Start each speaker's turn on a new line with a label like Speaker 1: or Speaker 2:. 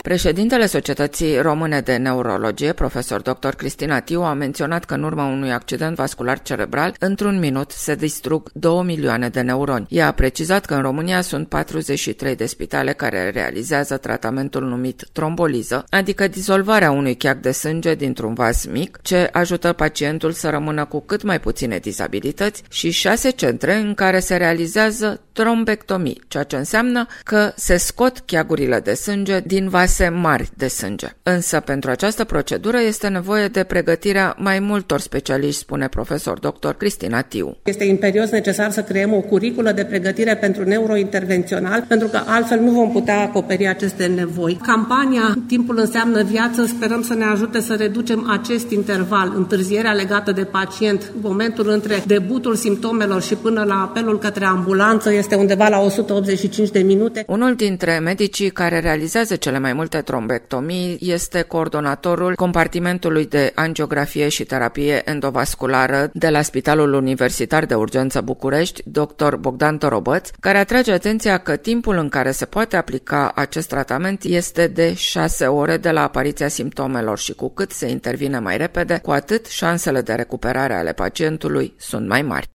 Speaker 1: Președintele Societății Române de Neurologie, profesor dr. Cristina Tiu, a menționat că în urma unui accident vascular cerebral, într-un minut se distrug 2 milioane de neuroni. Ea a precizat că în România sunt 43 de spitale care realizează tratamentul numit tromboliză, adică dizolvarea unui cheac de sânge dintr-un vas mic, ce ajută pacientul să rămână cu cât mai puține dizabilități, și 6 centre în care se realizează trombectomii, ceea ce înseamnă că se scot cheagurile de sânge din vase mari de sânge. Însă pentru această procedură este nevoie de pregătirea mai multor specialiști, spune profesor dr. Cristina Tiu.
Speaker 2: Este imperios necesar să creăm o curiculă de pregătire pentru neurointervențional, pentru că altfel nu vom putea acoperi aceste nevoi. Campania Timpul înseamnă viață sperăm să ne ajute să reducem acest interval, întârzierea legată de pacient. Momentul între debutul simptomelor și până la apelul către ambulanță este undeva la 185 de minute.
Speaker 1: Unul dintre medicii care realizează cele mai multe trombectomii este coordonatorul compartimentului de angiografie și terapie endovasculară de la Spitalul Universitar de Urgență București, dr. Bogdan Torobăț, care atrage atenția că timpul în care se poate aplica acest tratament este de 6 ore de la apariția simptomelor și cu cât se intervine mai repede, cu atât șansele de recuperare ale pacientului sunt mai mari.